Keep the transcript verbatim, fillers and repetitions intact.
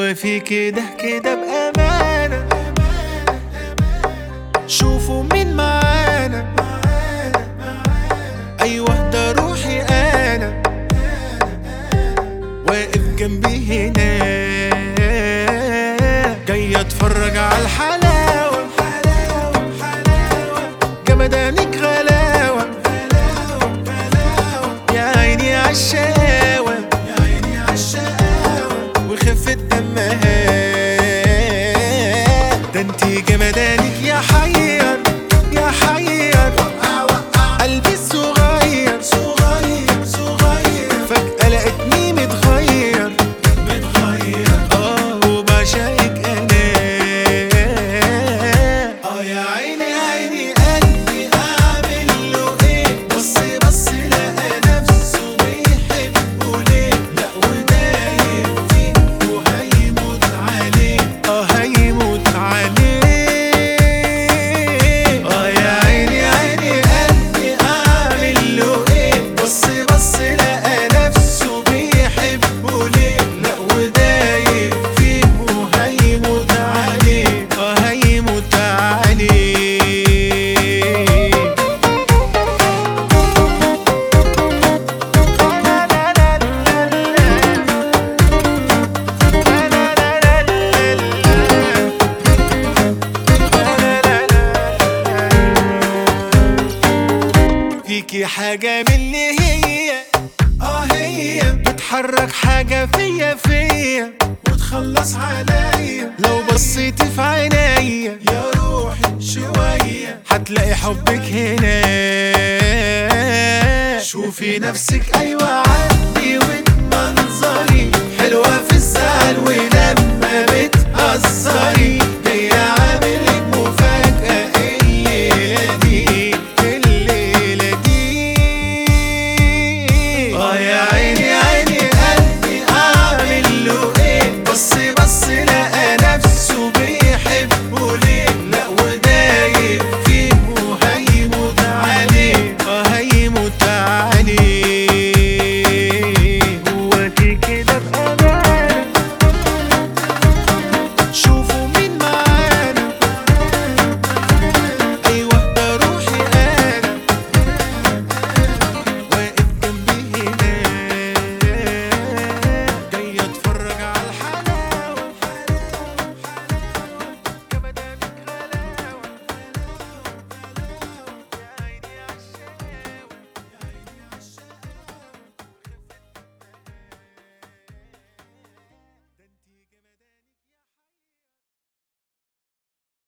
ايوه في كده كده بأمانة، شوفوا مين معانا، ايوه ده روحي انا واقف جنبي هنا، جاي اتفرج على الحلاوة، جمدانك غلاوة، يا عيني عالشقاوة، وخفة دمها، ده انتي جمدانك يا حير يا حير، قلبي الصغير صغير صغير فجأة لقيتني متغير متغير اه وبعشقك انا، اه يا عيني عيني قلبي اعمل له ايه، بص بص لقى نفسه بيحبه ليه، لا ودايب فيه وهيموت عليه، اه هيموت عليه، اه يا عيني عيني قلبي اعمل له ايه، بص بص لقى نفسه بيحبه ليه، لا ودايب فيه وهيموت عليه، اه هيموت عليه. فيكي حاجة من اللي هي اه هي بتحرك حاجة فيا فيا وتخلص عليا، لو بصيتي في عينيا يا روحي شوية هتلاقي حبك هنا، شوفي نفسك ايوه عندي